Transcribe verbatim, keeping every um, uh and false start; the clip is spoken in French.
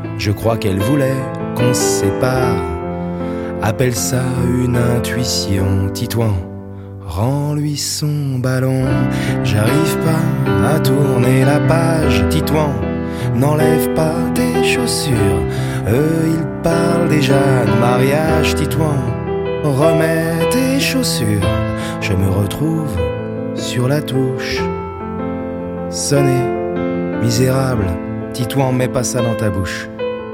Je crois qu'elle voulait qu'on se sépare. Appelle ça une intuition. Titouan, rends-lui son ballon. J'arrive pas à tourner la page. Titouan, n'enlève pas tes chaussures. Eux, ils parlent déjà de mariage. Titouan, remets tes chaussures. Je me retrouve sur la touche. Sonner, misérable. Titouan, mets pas ça dans ta bouche.